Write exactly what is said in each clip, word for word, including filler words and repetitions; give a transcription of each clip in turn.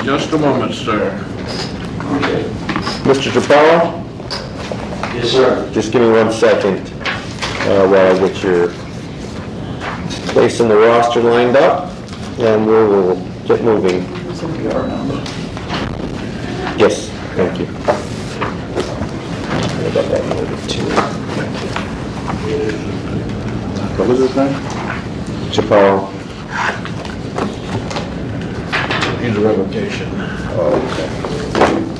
Just a moment, sir. Okay. Mister Chaparro, Yes, sir. just give me one second uh, while I get your place in the roster lined up, and we will get moving. Yes, thank you. I got that noted too. What was his name? Chaparro. He's a revocation. Oh, okay.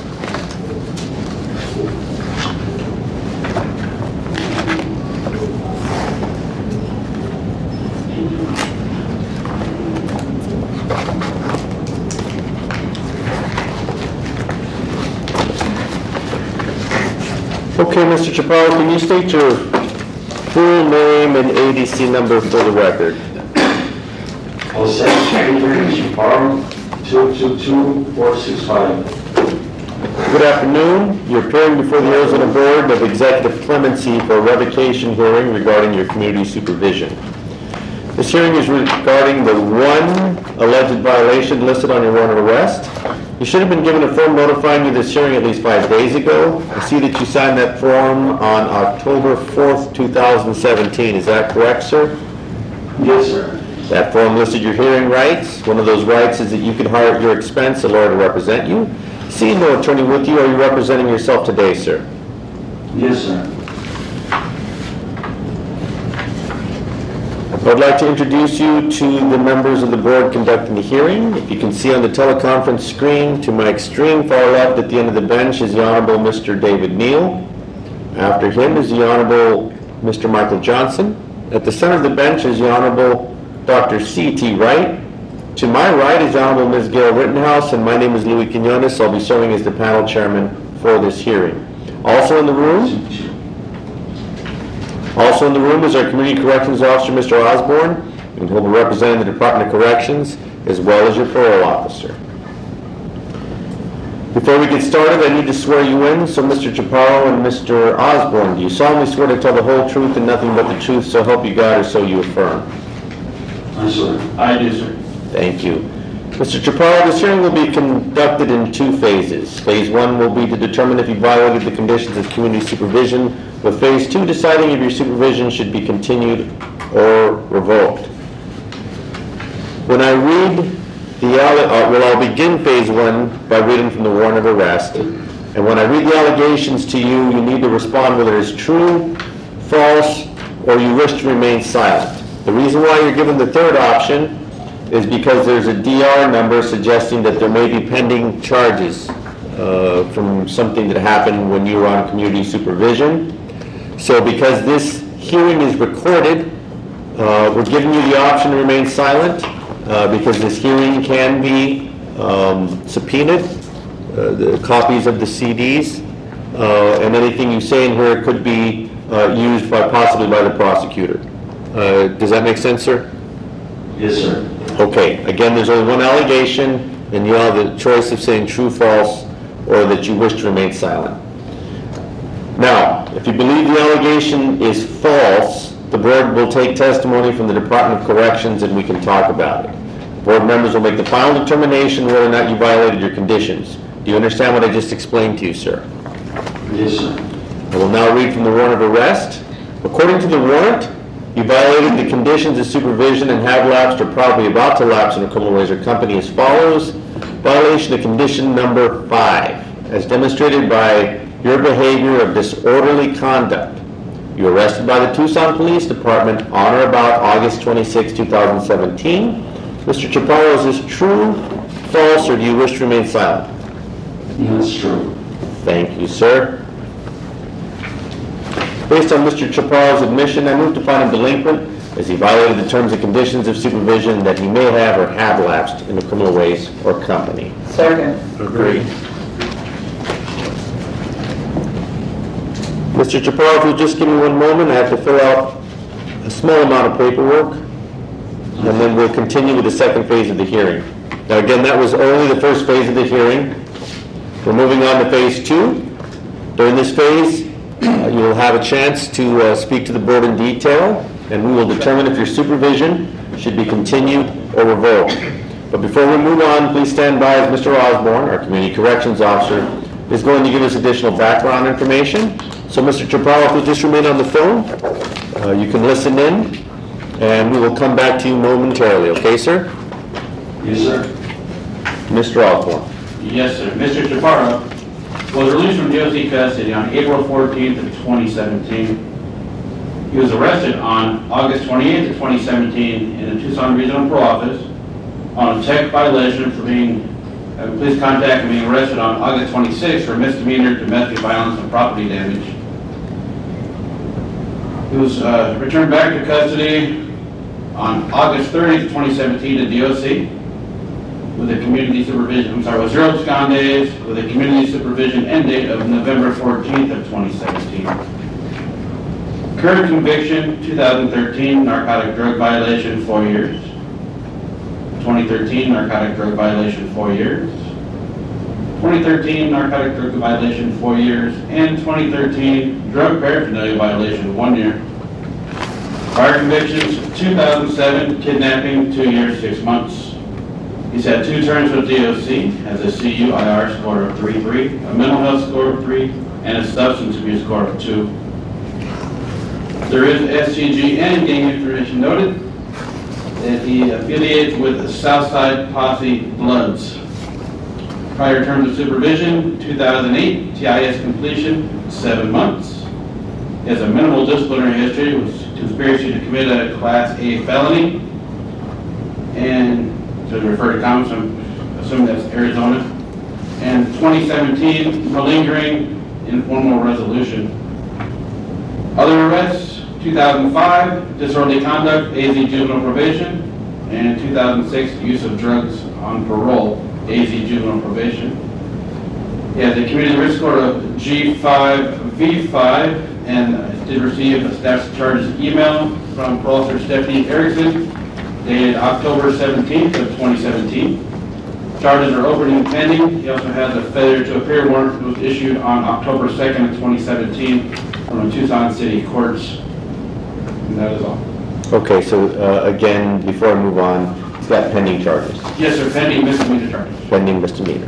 Okay, Mister Chaparro, can you state your full name and A D C number for the record? Oh seven three Chaparro, two two two four six five. Good afternoon. You're appearing before the Arizona Board of Executive Clemency for a revocation hearing regarding your community supervision. This hearing is regarding the one alleged violation listed on your warrant of arrest. You should have been given a form notifying you of this hearing at least five days ago. I see that you signed that form on October fourth, two thousand seventeen. Is that correct, sir? Yes, sir. That form listed your hearing rights. One of those rights is that you can hire at your expense a lawyer to represent you. Seeing no attorney with you, are you representing yourself today, sir? Yes, sir. I'd like to introduce you to the members of the board conducting the hearing. If you can see on the teleconference screen, to my extreme far left at the end of the bench is the Honorable Mister David Neal. After him is the Honorable Mister Michael Johnson. At the center of the bench is the Honorable Doctor C T Wright. To my right is the Honorable Miz Gail Rittenhouse, and my name is Louis Quinones. I'll be serving as the panel chairman for this hearing. Also in the room, also in the room is our Community Corrections Officer, Mister Osborne, and he'll be representing the Department of Corrections, as well as your parole officer. Before we get started, I need to swear you in. So, Mister Chaparro and Mister Osborne, do you solemnly swear to tell the whole truth and nothing but the truth, so help you God, or so you affirm? I sir. I do, sir. Thank you. Mister Chaparro, this hearing will be conducted in two phases. Phase one will be to determine if you violated the conditions of community supervision, with phase two deciding if your supervision should be continued or revoked. When I read the, uh, well, I'll begin phase one by reading from the warrant of arrest. And when I read the allegations to you, you need to respond whether it is true, false, or you wish to remain silent. The reason why you're given the third option is because there's a D R number suggesting that there may be pending charges uh, from something that happened when you were on community supervision. So because this hearing is recorded, uh, we're giving you the option to remain silent uh, because this hearing can be um, subpoenaed, uh, the copies of the C Ds, uh, and anything you say in here could be uh, used by possibly by the prosecutor. Uh, does that make sense, sir? Yes, sir. Okay, again, there's only one allegation, and you have the choice of saying true, false, or that you wish to remain silent. Now, if you believe the allegation is false, the board will take testimony from the Department of Corrections and we can talk about it. Board members will make the final determination whether or not you violated your conditions. Do you understand what I just explained to you, sir? Yes, sir. I will now read from the warrant of arrest. According to the warrant, you violated the conditions of supervision and have lapsed or probably about to lapse in a criminal razor company as follows. Violation of condition number five, as demonstrated by your behavior of disorderly conduct. You were arrested by the Tucson Police Department on or about August twenty-sixth, two thousand seventeen. Mister Chaparro, is this true, false, or do you wish to remain silent? That's true. Thank you, sir. Based on Mister Chaparro's admission, I move to find him delinquent as he violated the terms and conditions of supervision that he may have or have lapsed in a criminal ways or company. Second. Agreed. Mister Chaparro, if you'll just give me one moment, I have to fill out a small amount of paperwork, and then we'll continue with the second phase of the hearing. Now again, that was only the first phase of the hearing. We're moving on to phase two. During this phase, uh, you will have a chance to uh, speak to the board in detail, and we will determine if your supervision should be continued or revoked. But before we move on, please stand by as Mister Osborne, our Community Corrections Officer, is going to give us additional background information. So, Mister Chaparro, if you just remain on the phone, uh, you can listen in, and we will come back to you momentarily, okay, sir? Yes, sir. Mister Osborne. Yes, sir. Mister Chaparro was released from D O C custody on April fourteenth of twenty seventeen. He was arrested on August twenty-eighth of twenty seventeen in the Tucson Regional Parole Office on a tech violation for being, uh, police contact and being arrested on August twenty-sixth for misdemeanor domestic violence and property damage. He was uh, returned back to custody on August thirtieth, twenty seventeen to D O C with a community supervision, I'm sorry, with zero abscond days with a community supervision end date of November fourteenth of twenty seventeen. Current conviction, two thousand thirteen narcotic drug violation, four years. twenty thirteen narcotic drug violation, four years. twenty thirteen narcotic drug violation, four years. And twenty thirteen drug paraphernalia violation, one year. Prior convictions, two thousand seven kidnapping, two years, six months. He's had two terms with D O C, has a C U I R score of three three, a mental health score of three, and a substance abuse score of two. There is S T G and gang information noted that he affiliates with the Southside Posse Bloods. Prior terms of supervision, two thousand eight, T I S completion, seven months. He has a minimal disciplinary history with conspiracy to commit a Class A felony. And to refer to comments, I'm assuming that's Arizona. And twenty seventeen, malingering informal resolution. Other arrests, two thousand five, disorderly conduct, A Z juvenile probation, and two thousand six, use of drugs on parole, A Z juvenile probation. He has a community risk score of G five V five, and did receive a status charges email from Parole Officer Stephanie Erickson, dated October seventeenth of twenty seventeen. Charges are open and pending. He also has a failure to appear warrant that was issued on October second of twenty seventeen from the Tucson City Courts. And that is all. Okay, so uh, again, before I move on, he's got pending charges, Yes, sir, pending misdemeanor charges. pending misdemeanor.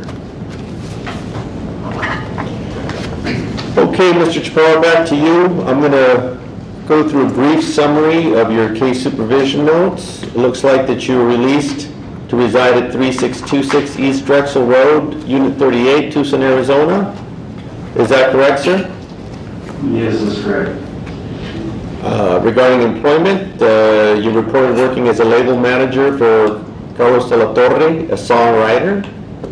Okay, Mister Chaparro, back to you. I'm going to go through a brief summary of your case supervision notes. It looks like that you were released to reside at three six two six East Drexel Road, Unit thirty-eight, Tucson, Arizona. Is that correct, sir? Yes, that's correct. Uh, regarding employment, uh, you reported working as a label manager for Carlos de la Torre, a songwriter.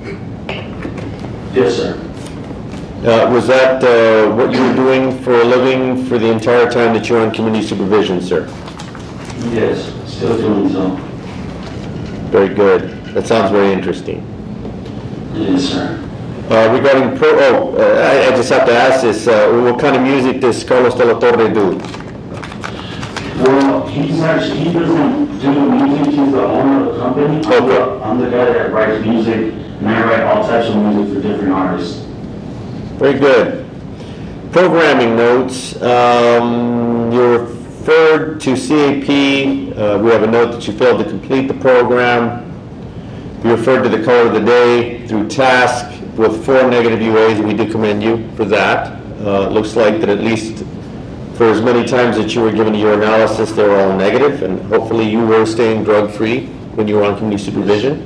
Yes, sir. Uh, was that uh, what you were doing for a living for the entire time that you were on community supervision, sir? Yes, still doing so. Very good. That sounds very interesting. Yes, sir. Uh, regarding pro, oh, uh, I, I just have to ask this. Uh, what kind of music does Carlos de la Torre do? Well, he's actually, he doesn't do music, he's the owner of the company. I'm Okay. the, I'm the guy that writes music, and I write all types of music for different artists. Very good. Programming notes. Um, you referred to C A P. Uh, we have a note that you failed to complete the program. You referred to the color of the day through task with four negative U As, and we do commend you for that. Uh, it looks like that at least for as many times that you were given your analysis, they were all negative, and hopefully you were staying drug-free when you were on community supervision.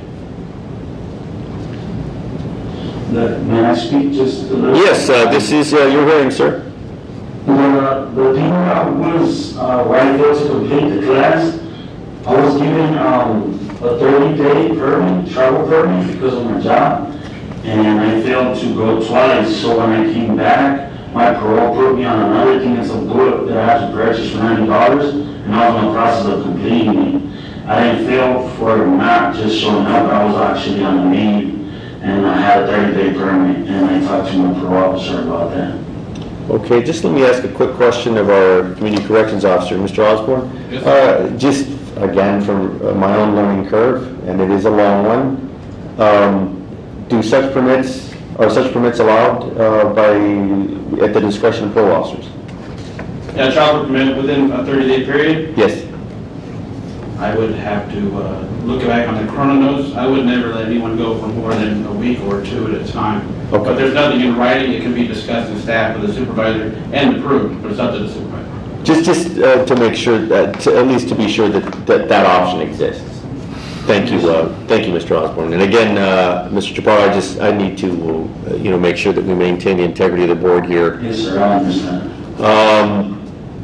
The- May I speak just a little? Yes, uh, this is uh, your hearing, sir. The, the thing I was, uh, where I failed to complete the class, I was given, um, a thirty day permit, travel permit because of my job, and I failed to go twice, so when I came back, my parole put me on another thing, it's a book that I had to purchase for ninety dollars, and I was in the process of completing it. I didn't fail for not just showing up, I was actually on the leave, and I had a thirty day permit, and I talked to my parole officer about that. Okay, just let me ask a quick question of our community corrections officer, Mister Osborne. Yes, Uh, just again from uh, my own learning curve, and it is a long one. Um, do such permits are such permits allowed uh, by at the discretion of parole officers? Yeah, travel permit within a thirty day period. Yes. I would have to uh, look back on the chrono notes. I would never let anyone go for more than a week or two at a time. Okay. But there's nothing in writing. It can be discussed in staff with the supervisor and approved, but it's up to the supervisor. Just, just uh, to make sure that, to, at least to be sure that, that that option exists. Thank you, uh, thank you, Mister Osborne. And again, uh, Mister Chaparro, I just, I need to, uh, you know, make sure that we maintain the integrity of the board here. Yes, sir, I understand. Um,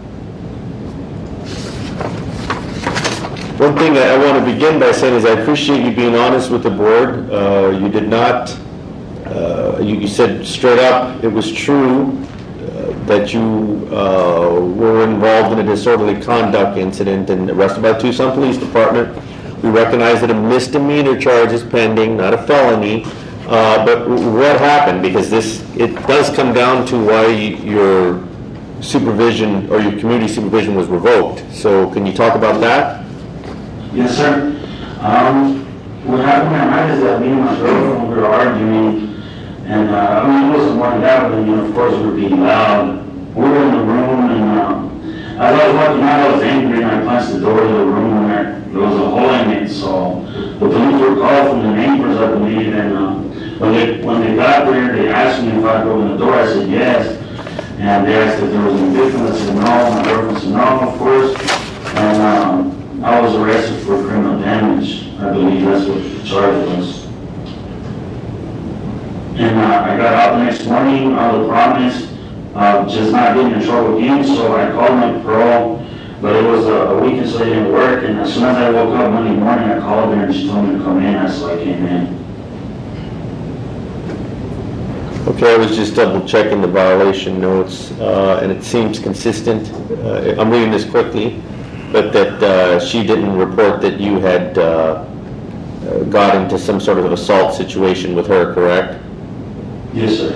One thing I want to begin by saying is I appreciate you being honest with the board. Uh, You did not, uh, you you said straight up, it was true uh, that you uh, were involved in a disorderly conduct incident and arrested by Tucson Police Department. We recognize that a misdemeanor charge is pending, not a felony. Uh, But what happened? Because this, it does come down to why your supervision or your community supervision was revoked. So can you talk about that? Yes, sir. Um, what happened that night is that me and my girlfriend we were arguing, and uh, I mean, it wasn't more than that, but you know, of course, we were being loud. We were in the room, and um, as I was walking out, I was angry, and I punched the door to the room, and there, there was a hole in it. So the police were called from the neighbors, I believe, and um, when they when they got there, they asked me if I'd open the door. I said yes, and they asked if there was any victim. I said no. My girlfriend said no, of course, and. Um, I was arrested for criminal damage. I believe that's what the charge was. And uh, I got out the next morning on the promise of just not getting in trouble again, so I called my parole, but it was a, a weekend, so it didn't work. And as soon as I woke up Monday morning, I called her and she told me to come in, so I came in. Okay, I was just double checking the violation notes, uh, and it seems consistent. Uh, I'm reading this quickly. But that uh, she didn't report that you had uh, uh, got into some sort of assault situation with her, correct? Yes, sir.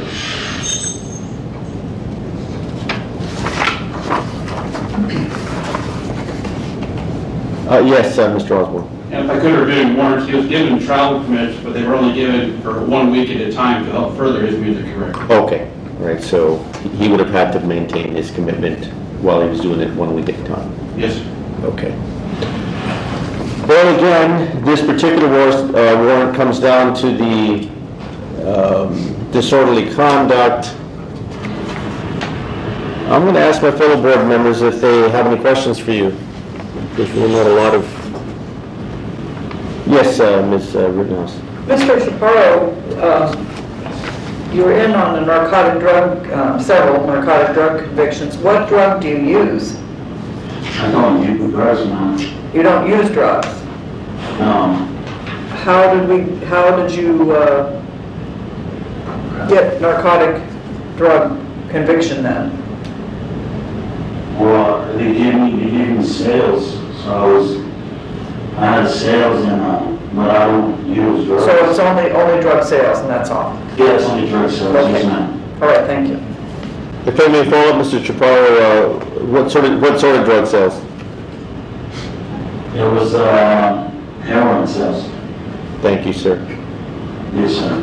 Uh, yes, uh, Mister Osborne. And if I could have been warrants, he was given travel permits, but they were only given for one week at a time to help further his music career. Okay, all right, so he would have had to maintain his commitment while he was doing it one week at a time. Yes, sir. Okay. Well, again, this particular warrant, uh, warrant comes down to the um, disorderly conduct. I'm going to ask my fellow board members if they have any questions for you. Because we'll not a lot of... Yes, uh, Miz uh, Rittenhouse. Mister Chaparro, um, you were in on the narcotic drug, um, several narcotic drug convictions. What drug do you use? I don't use drugs now. You don't use drugs. No. How did we? How did you uh, get narcotic drug conviction then? Well, they gave me, they gave me sales, so I was, I had sales and, uh, but I don't use drugs. So it's only only drug sales and that's all. Yeah, it's only drug sales, Okay. yes, ma'am. All right, thank you. If I may follow up, Mister Chaparro, uh, what sort of what sort of drug sales? It was, uh, heroin sales. Thank you, sir. Yes, sir.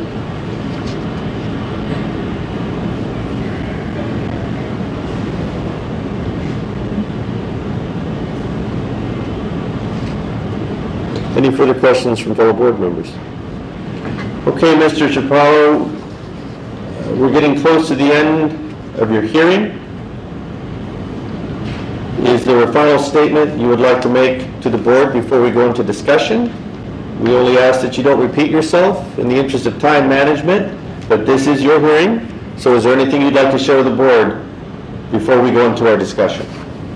Any further questions from fellow board members? Okay, Mister Chaparro, uh, we're getting close to the end of your hearing. Is there a final statement you would like to make to the board before we go into discussion? We only ask that you don't repeat yourself in the interest of time management, but this is your hearing, so is there anything you'd like to share with the board before we go into our discussion?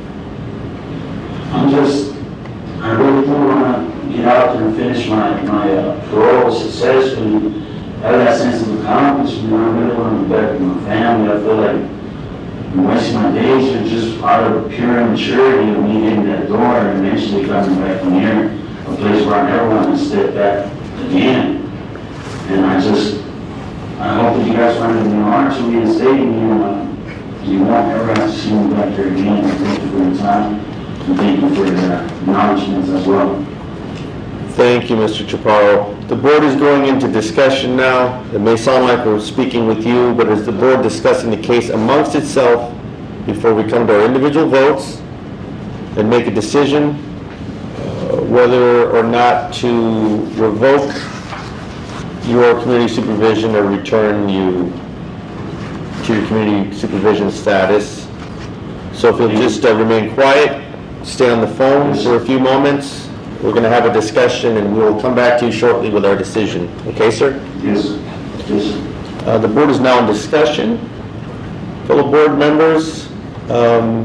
I'm just, I really do want to get out there and finish my, my uh, parole successfully. Have that sense of accomplishment. I really want to be back with my family. I feel like I'm wasting my days here just out of pure immaturity of me hitting that door and eventually coming back from here, a place where I never want to step back again. And I just, I hope that you guys find it an honor to reinstate me and uh, you won't ever have to see me back there again. Thank you for your time and thank you for your acknowledgments as well. Thank you, Mister Chaparro. The board is going into discussion now. It may sound like we're speaking with you, but is the board discussing the case amongst itself before we come to our individual votes and make a decision? Uh, whether or not to revoke your community supervision or return you to your community supervision status. So if you'll just uh, remain quiet, stay on the phone for a few moments, we're going to have a discussion and we'll come back to you shortly with our decision. Okay, sir? Yes, yes. Uh, The board is now in discussion. Fellow board members, um,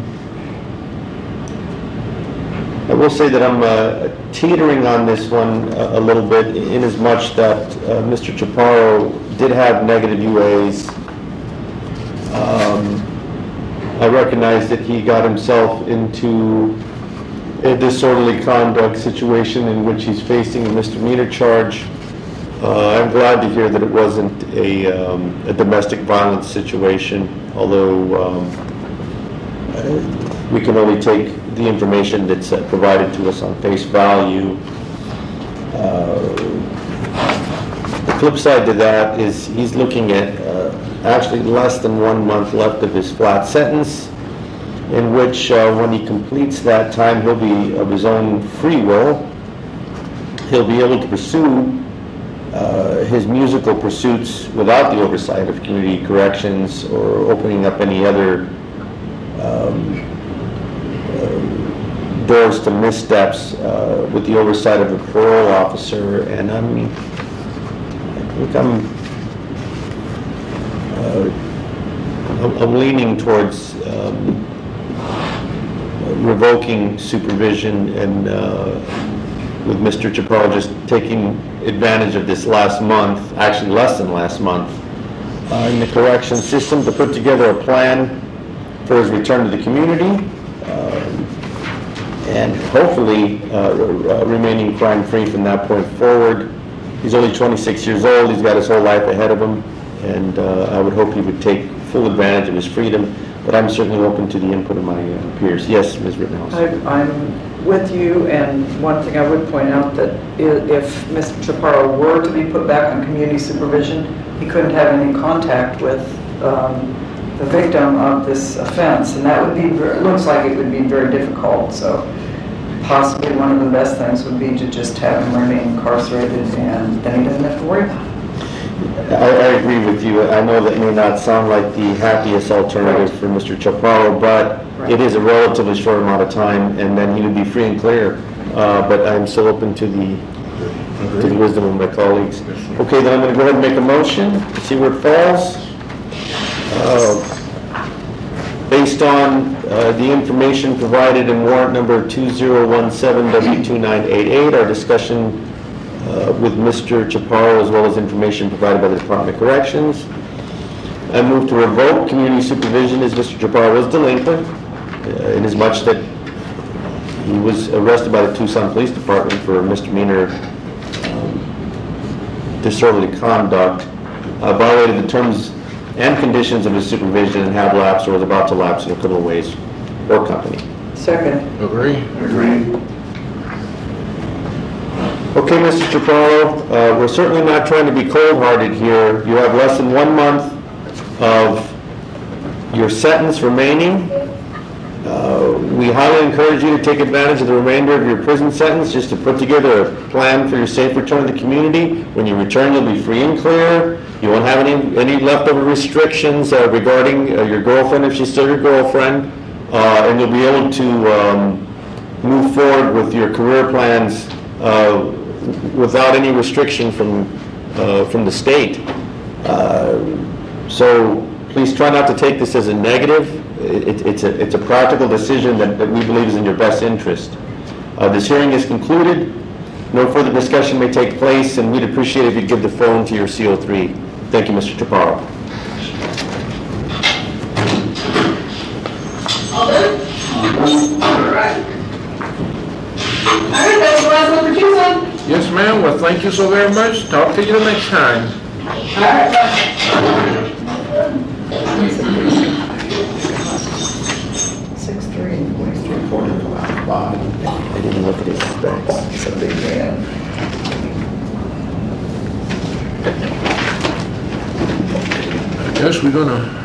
I will say that I'm uh, teetering on this one a, a little bit in as much that uh, Mister Chaparro did have negative U As. Um, I recognize that he got himself into a disorderly conduct situation in which he's facing a misdemeanor charge. Uh, I'm glad to hear that it wasn't a, um, a domestic violence situation, although um, uh, we can only take the information that's uh, provided to us on face value. Uh, the flip side to that is he's looking at uh, actually less than one month left of his flat sentence, in which uh, when he completes that time, he'll be of his own free will. He'll be able to pursue uh, his musical pursuits without the oversight of community corrections or opening up any other um, uh, doors to missteps uh, with the oversight of a parole officer. And I'm, I think I'm, uh, I'm, I'm leaning towards um, revoking supervision and uh, with Mister Chaparro just taking advantage of this last month, actually less than last month, uh, in the correction system to put together a plan for his return to the community um, and hopefully uh, uh, remaining crime-free from that point forward. He's only twenty-six years old. He's got his whole life ahead of him, and uh, I would hope he would take full advantage of his freedom. But I'm certainly open to the input of my uh, peers. Yes, Miz Rittenhouse. I- I'm with you, and one thing I would point out that i- if Mister Chaparro were to be put back on community supervision, he couldn't have any contact with um, the victim of this offense, and that would be, ver- it looks like it would be very difficult. So possibly one of the best things would be to just have him remain incarcerated, and then he doesn't have to worry about it. I, I agree with you. I know that may not sound like the happiest alternative Right. for Mister Chaparro, but Right. it is a relatively short amount of time, and then he would be free and clear. Uh, but I'm so open to the to the wisdom of my colleagues. Okay, then I'm going to go ahead and make a motion, see where it falls. Uh, Based on uh, the information provided in warrant number two zero one seven W two nine eight eight, our discussion uh, with Mister Chaparro, as well as information provided by the Department of Corrections, I move to revoke community supervision as Mister Chaparro was delinquent, uh, in as much that he was arrested by the Tucson Police Department for misdemeanor um, disorderly conduct, uh, violated the terms and conditions of his supervision and had lapsed or was about to lapse in a criminal ways or company. Second. Agree? Agree. Okay, Mister Chaparro, uh, we're certainly not trying to be cold-hearted here. You have less than one month of your sentence remaining. Uh, we highly encourage you to take advantage of the remainder of your prison sentence just to put together a plan for your safe return to the community. When you return, you'll be free and clear. You won't have any, any leftover restrictions uh, regarding uh, your girlfriend, if she's still your girlfriend, uh, and you'll be able to um, move forward with your career plans uh, without any restriction from, uh, from the state. Uh, so please try not to take this as a negative. It, it's, a, it's a practical decision that, that we believe is in your best interest. Uh, this hearing is concluded. No further discussion may take place, and we'd appreciate if you'd give the phone to your C O three. Thank you, Mister Chaparro. All good? All right. All right, that's the last one for Tucson. Yes, ma'am. Well, thank you so very much. Talk to you the next time. All right, bye. Six three and forty-three forty. I didn't look at his specs. It's a big man. I guess we're gonna